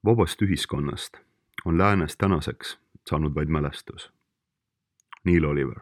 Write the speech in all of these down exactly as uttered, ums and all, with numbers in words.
Vabast ühiskonnast on läänes tänaseks saanud vaid mälestus. Neil Oliver.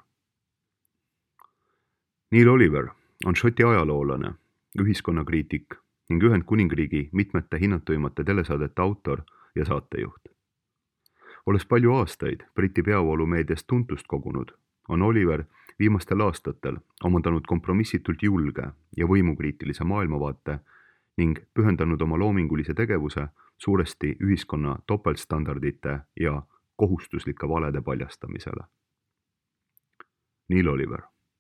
Neil Oliver on Šoti ajaloolane, ühiskonnakriitik ning Ühendkuningriigi mitmete hinnatuimate telesaadete autor ja saatejuht. Olles palju aastaid Briti peavoolumeediast tuntust kogunud, on Oliver viimastel aastatel omandanud kompromissitult julge ja võimukriitilise maailmavaate ning pühendanud oma loomingulise tegevuse suuresti ühiskonna topeltstandardite ja kohustuslike valede paljastamisele. Neil Oliver.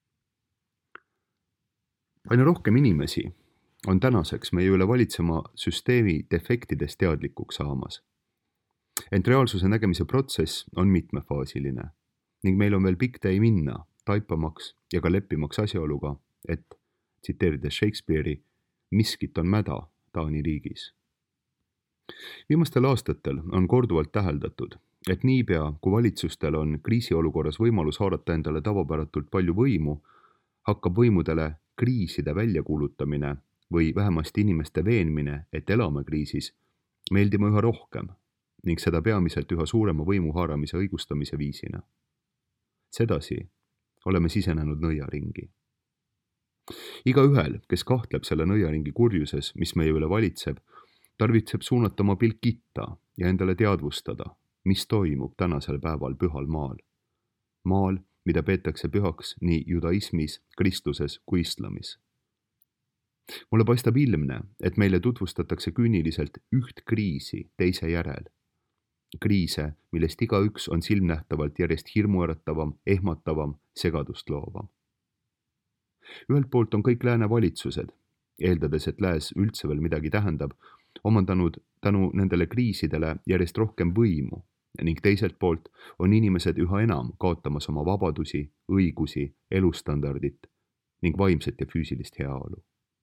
Aina rohkem inimesi on tänaseks meie üle valitsema süsteemi defektidest teadlikuks saamas. Ent reaalsuse nägemise protsess on mitmefaasiline ning meil on veel pikk tee minna, taipamaks ja ka leppimaks asjaoluga, et, tsiteerides Shakespeare'i, miskit on mäda Taani riigis. Viimastel aastatel on korduvalt täheldatud, et niipea, kui valitsustel on kriisiolukorras võimalus haarata endale tavapäratult palju võimu, hakkab võimudele kriiside väljakuulutamine või vähemasti inimeste veenmine, et elame kriisis, meeldima üha rohkem ning seda peamiselt üha suurema võimu haaramise õigustamise viisina. Sedasi oleme sisenenud nõiaringi. Igaühel, kes kahtleb selle nõiaringi kurjuses, mis meie üle valitseb, tarvitseb suunata oma pilk itta ja endale teadvustada, mis toimub tänasel päeval pühal maal. Maal, mida peetakse pühaks nii judaismis, kristluses kui islamis. Mulle paistab ilmne, et meile tutvustatakse küüniliselt üht kriisi teise järel. Kriise, millest igaüks on silmnähtavalt järjest hirmuäratavam, ehmatavam, segadust loovam. Ühelt poolt on kõik lääne valitsused, eeldades, et lääs üldse veel midagi tähendab, omandanud tänu nendele kriisidele järjest rohkem võimu ning teiselt poolt on inimesed üha enam kaotamas oma vabadusi, õigusi, elustandardit ning vaimset ja füüsilist heaolu.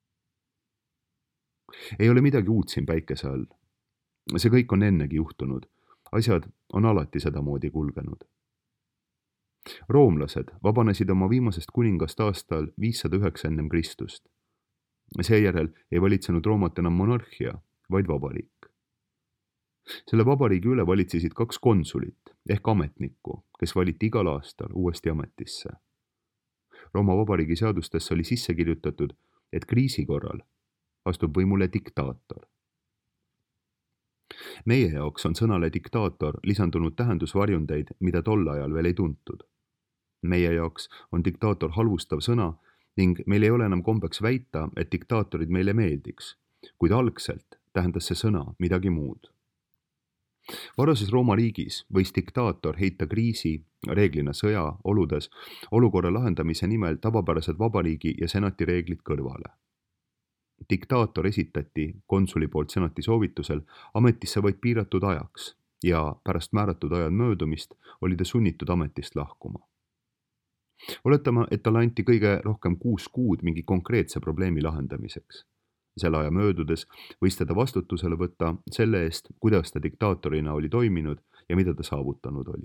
Ei ole midagi uut siin päikese all. See kõik on ennegi juhtunud. Asjad on alati sedamoodi kulgenud. Roomlased vabanesid oma viimasest kuningast aastal viissada üheksa ennem Kristust. Seejärel ei valitsenud Roomat enam monarhia, vaid vabariik. Selle vabariigi üle valitsesid kaks konsulit ehk ametnikku, kes valiti igal aastal uuesti ametisse. Rooma vabariigi seadustesse oli sisse kirjutatud, et kriisi korral astub võimule diktaator. Meie jaoks on sõnale diktaator lisandunud tähendusvarjundeid, mida tol ajal veel ei tuntud. Meie jaoks on diktaator halvustav sõna ning meil ei ole enam kombeks väita, et diktaatorid meile meeldiks, kuid algselt tähendas see sõna midagi muud. Varases Rooma riigis võis diktaator heita kriisi, reeglina sõja oludes, olukorra lahendamise nimel tavapärased vabariigi ja senati reeglid kõrvale. Diktaator esitati konsuli poolt senati soovitusel ametisse vaid piiratud ajaks ja pärast määratud aja möödumist oli ta sunnitud ametist lahkuma. Oletame, et talle anti kõige rohkem kuus kuud mingi konkreetse probleemi lahendamiseks. Selle aja möödudes võis teda vastutusele võtta selle eest, kuidas ta diktaatorina oli toiminud ja mida ta saavutanud oli.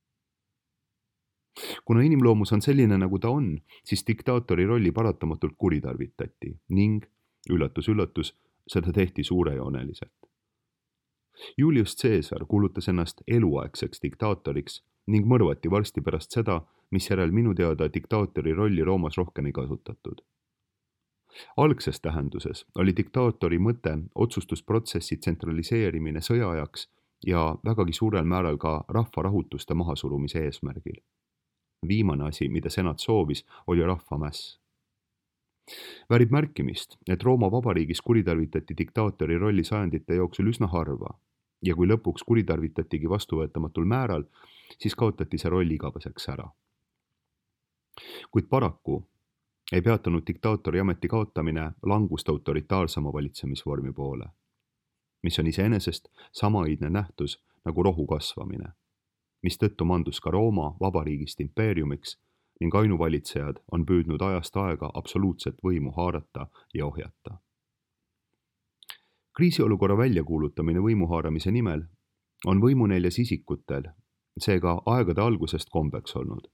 Kuna inimloomus on selline, nagu ta on, siis diktaatori rolli paratamatult kuritarvitati ning üllatus, üllatus, seda tehti suurejooneliselt. Julius Caesar kuulutas ennast eluaegseks diktaatoriks ning mõrvati varsti pärast seda, mis järel minu teada diktaatori rolli Roomas rohkem ei kasutatud. Algses tähenduses oli diktaatori mõte otsustusprotsessi tsentraliseerimine sõjaajaks ja vägagi suurel määral ka rahvarahutuste mahasurumise eesmärgil. Viimane asi, mida senat soovis, oli rahvamäss. Väärib märkimist, et Rooma vabariigis kuritarvitati diktaatori rolli sajandite jooksul üsna harva ja kui lõpuks kuritarvitatigi vastuvõetamatul määral, siis kaotati see roll igaveseks ära. Kuid paraku ei peatanud diktaatori ameti kaotamine langust autoritaarsema valitsemisvormi poole, mis on iseenesest sama õidne nähtus nagu rohu kasvamine, mis tõttu mandus ka Rooma vabariigist impeeriumiks ning ainuvalitsejad on püüdnud ajast aega absoluutset võimu haarata ja ohjata. Kriisiolukorra väljakuulutamine võimu haaramise nimel on võimuneljas isikutel, seega aegade algusest kombeks olnud.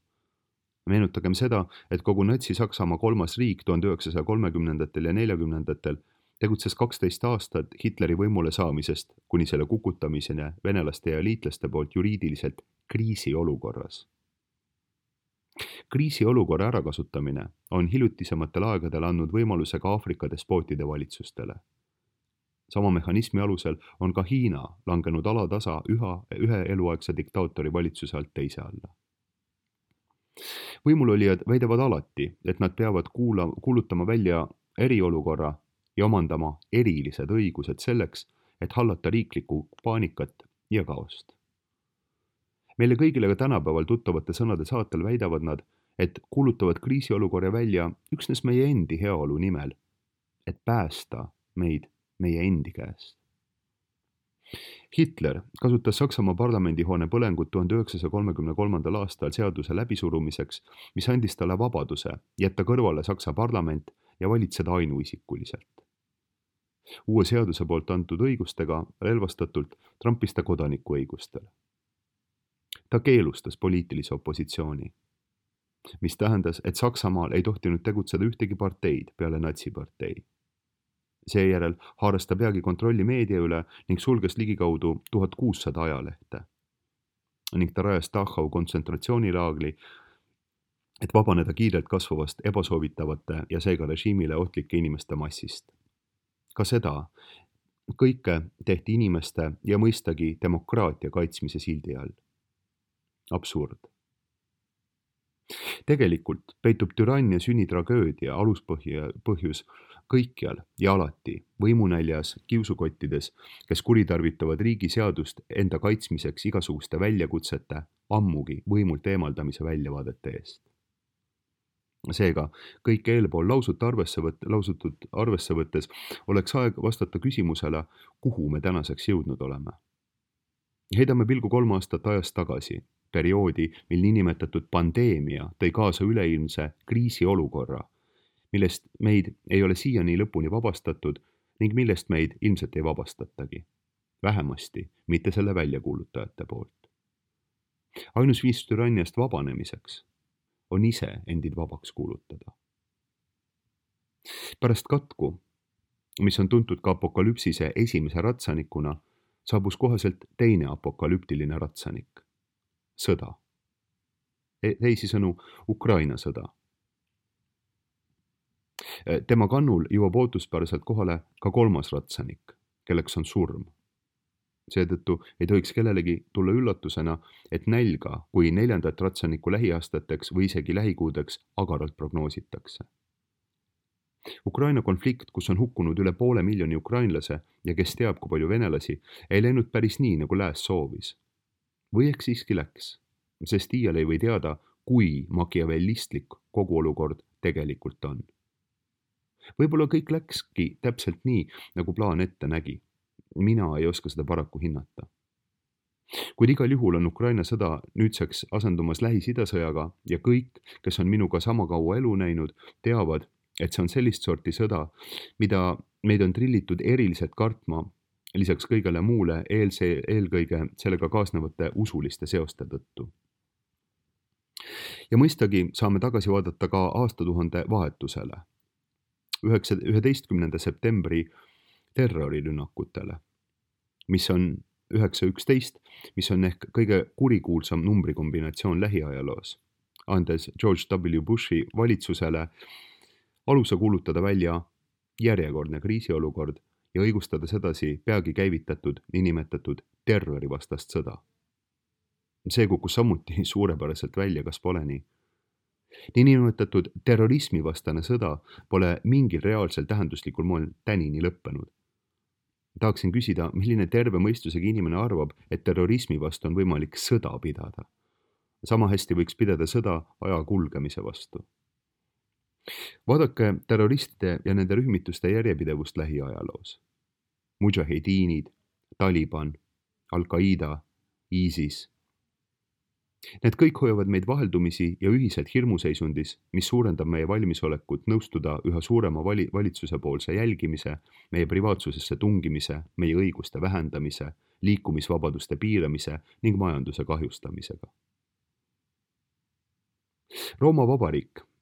Meenutagem seda, et kogu Natsi-Saksamaa kolmas riik tuhande üheksasaja kolmekümnendatel ja neljakümnendatel tegutses kaksteist aastat Hitleri võimule saamisest kuni selle kukutamiseni venelaste ja liitlaste poolt juriidiliselt kriisiolukorras. Kriisiolukorra ärakasutamine on hiljutisematel aegadel andnud võimaluse ka Aafrika despootide valitsustele. Sama mehhanismi alusel on ka Hiina langenud alatasa üha, ühe eluaegse diktaatori valitsuse alt teise alla. Võimulolijad väidavad alati, et nad peavad kuula, kuulutama välja eriolukorra ja omandama erilised õigused selleks, et hallata riiklikku paanikat ja kaost. Meile kõigile ka tänapäeval tuttavate sõnade saatel väidavad nad, et kuulutavad kriisiolukorra välja üksnes meie endi heaolu nimel, et päästa meid meie endi käest. Hitler kasutas Saksamaa parlamendihoone põlengut tuhande üheksasaja kolmekümne kolmandal aastal seaduse läbisurumiseks, mis andis talle vabaduse jätta kõrvale Saksa parlament ja valitseda ainuisikuliselt. Uue seaduse poolt antud õigustega relvastatult trampis ta kodanikuõigustele. Ta keelustas poliitilise opositsiooni, mis tähendas, et Saksamaal ei tohtinud tegutseda ühtegi parteid peale natsipartei. Seejärel haaras ta peagi kontrolli meedia üle ning sulges ligikaudu tuhat kuussada ajalehte. Ning ta rajas Dachau kontsentratsioonilaagli, et vabaneda kiirelt kasvavast ebasoovitavate ja seega režiimile ohtlike inimeste massist. Ka seda kõike tehti inimeste ja mõistagi demokraatia kaitsmise sildi all. Absurd. Tegelikult peitub türannia sünnitragöödia aluspõhjus kõikjal ja alati võimunäljas kiusukottides, kes kuritarvitavad riigi seadust enda kaitsmiseks igasuguste väljakutsete, ammugi võimult eemaldamise väljavaadete eest. Seega, kõik eelpool lausut arvesse võt, lausutud arvesse võttes oleks aeg vastata küsimusele, kuhu me tänaseks jõudnud oleme. Heidame pilgu kolm aastat ajast tagasi, perioodi, mil niinimetatud pandeemia tõi kaasa üleilmse kriisiolukorra, millest meid ei ole siiani lõpuni vabastatud ning millest meid ilmselt ei vabastatagi. Vähemasti mitte selle väljakuulutajate poolt. Ainus viis türanniast vabanemiseks on ise endid vabaks kuulutada. Pärast katku, mis on tuntud ka apokalüpsise esimese ratsanikuna, saabus koheselt teine apokalüptiline ratsanik. Sõda. Teisisõnu, Ukraina sõda. Tema kannul jõuab ootuspäraselt kohale ka kolmas ratsanik, kelleks on surm. Seetõttu ei tohiks kellelegi tulla üllatusena, et nälga kui neljandat ratsaniku lähiaastateks või isegi lähikuudeks agaralt prognoositakse. Ukraina konflikt, kus on hukkunud üle poole miljoni ukrainlase ja kes teab, kui palju venelasi, ei läinud päris nii, nagu lääs soovis. Või ehk siiski läks, sest iial ei või teada, kui makiavellistlik kogu olukord tegelikult on. Võib-olla kõik läkski täpselt nii, nagu plaan ette nägi. Mina ei oska seda paraku hinnata. Kuid igal juhul on Ukraina sõda nüüdseks asendumas Lähis-Ida-sõjaga ja kõik, kes on minuga sama kaua elu näinud, teavad, et see on sellist sorti sõda, mida meid on trillitud eriliselt kartma, lisaks kõigele muule eelse, eelkõige sellega kaasnevate usuliste seoste tõttu. Ja mõistagi saame tagasi vaadata ka aastatuhande vahetusele, üheteistkümnenda septembri terrorirünnakutele, mis on üheksa üksteist, mis on ehk kõige kurikuulsam numbrikombinatsioon lähiajaloos, andes George W. Bushi valitsusele aluse kuulutada välja järjekordne kriisiolukord ja õigustada sedasi peagi käivitatud niinimetatud terrorivastast sõda. See kukkus samuti suurepäraselt välja, kas pole nii? Niinimetatud terrorismivastane sõda pole mingil reaalsel tähenduslikul moel tänini lõppenud. Tahaksin küsida, milline terve mõistusega inimene arvab, et terrorismi vastu on võimalik sõda pidada. Sama hästi võiks pidada sõda aja kulgemise vastu. Vaadake terroristide ja nende rühmituste järjepidevust lähiajaloos. Mujahediinid, Taliban, Al-Qaida, ISIS. Need kõik hoiavad meid vaheldumisi ja ühiselt hirmuseisundis, mis suurendab meie valmisolekut nõustuda üha suurema vali- valitsuse poolse jälgimise, meie privaatsusesse tungimise, meie õiguste vähendamise, liikumisvabaduste piiramise ning majanduse kahjustamisega. Rooma Vabariik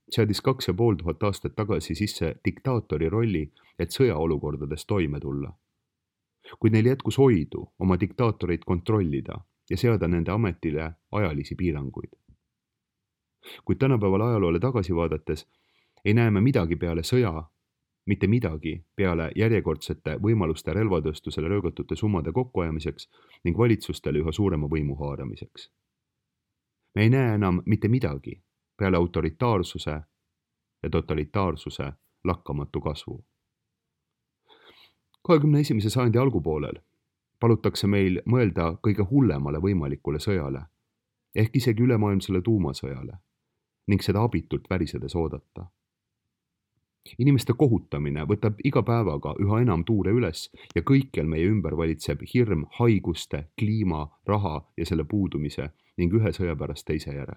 seadis kaks ja pool tuhat aastat tagasi sisse diktaatori rolli, et sõjaolukordades toime tulla. Kuid neil jätkus hoidu oma diktaatoreid kontrollida ja seada nende ametile ajalisi piiranguid. Kuid tänapäeval ajaloole tagasi vaadates ei näe me midagi peale sõja, mitte midagi peale järjekordsete võimaluste relvatööstusele röögatute summade kokkuajamiseks ning valitsustele üha suurema võimu haaramiseks. Me ei näe enam mitte midagi peale autoritaarsuse ja totalitaarsuse lakkamatu kasvu. kahekümne esimese sajandi algupoolel palutakse meil mõelda kõige hullemale võimalikule sõjale, ehk isegi ülemaailmsele tuumasõjale, ning seda abitult värisedes oodata. Inimeste kohutamine võtab iga päevaga üha enam tuure üles ja kõikjal meie ümber valitseb hirm haiguste, kliima, raha ja selle puudumise ning ühe sõja pärast teise järel.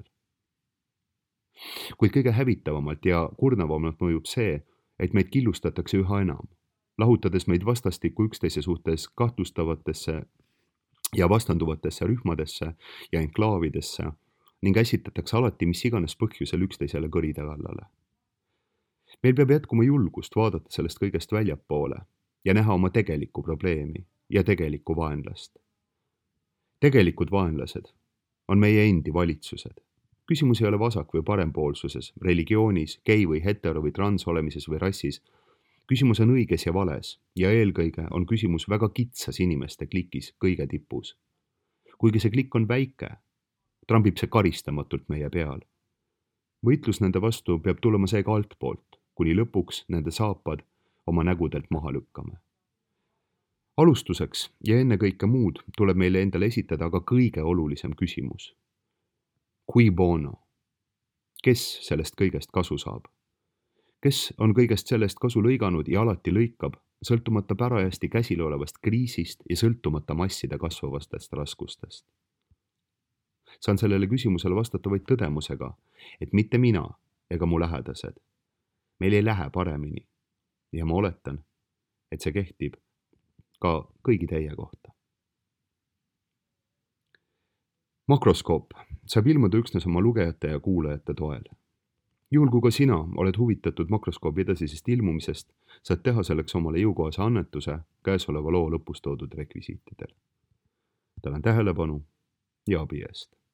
Kuid kõige hävitavamalt ja kurnavamalt mõjub see, et meid killustatakse üha enam, lahutades meid vastastikku üksteise suhtes kahtlustavatesse ja vastanduvatesse rühmadesse ja enklaavidesse ning äsitatakse alati mis iganes põhjusel üksteisele kõride kallale. Meil peab jätkuma julgust vaadata sellest kõigest väljapoole ja näha oma tegelikku probleemi ja tegelikku vaenlast. Tegelikud vaenlased on meie endi valitsused. Küsimus ei ole vasak- või parempoolsuses, religioonis, gei või hetero või trans olemises või rassis. Küsimus on õiges ja vales ja eelkõige on küsimus väga kitsas inimeste klikis kõige tipus. Kuigi see klikk on väike, trambib see karistamatult meie peal. Võitlus nende vastu peab tulema seega altpoolt, kuni lõpuks nende saapad oma nägudelt maha lükkame. Alustuseks ja enne kõike muud tuleb meile endale esitada aga kõige olulisem küsimus. Cui bono? Kes sellest kõigest kasu saab? Kes on kõigest sellest kasu lõiganud ja alati lõikab, sõltumata parajasti käsil olevast kriisist ja sõltumata masside kasvavastest raskustest? Saan sellele küsimusele vastata vaid tõdemusega, et mitte mina ega mu lähedased. Meil ei lähe paremini ja ma oletan, et see kehtib ka kõigi teie kohta. Makroskoop saab ilmuda üksnes oma lugejate ja kuulajate toel. Juhul kui ka sina oled huvitatud makroskoobi edasisest ilmumisest, saad teha selleks omale jõukohase annetuse käesoleva loo lõpus toodud rekvisiitidel. Tänan tähelepanu ja abi eest.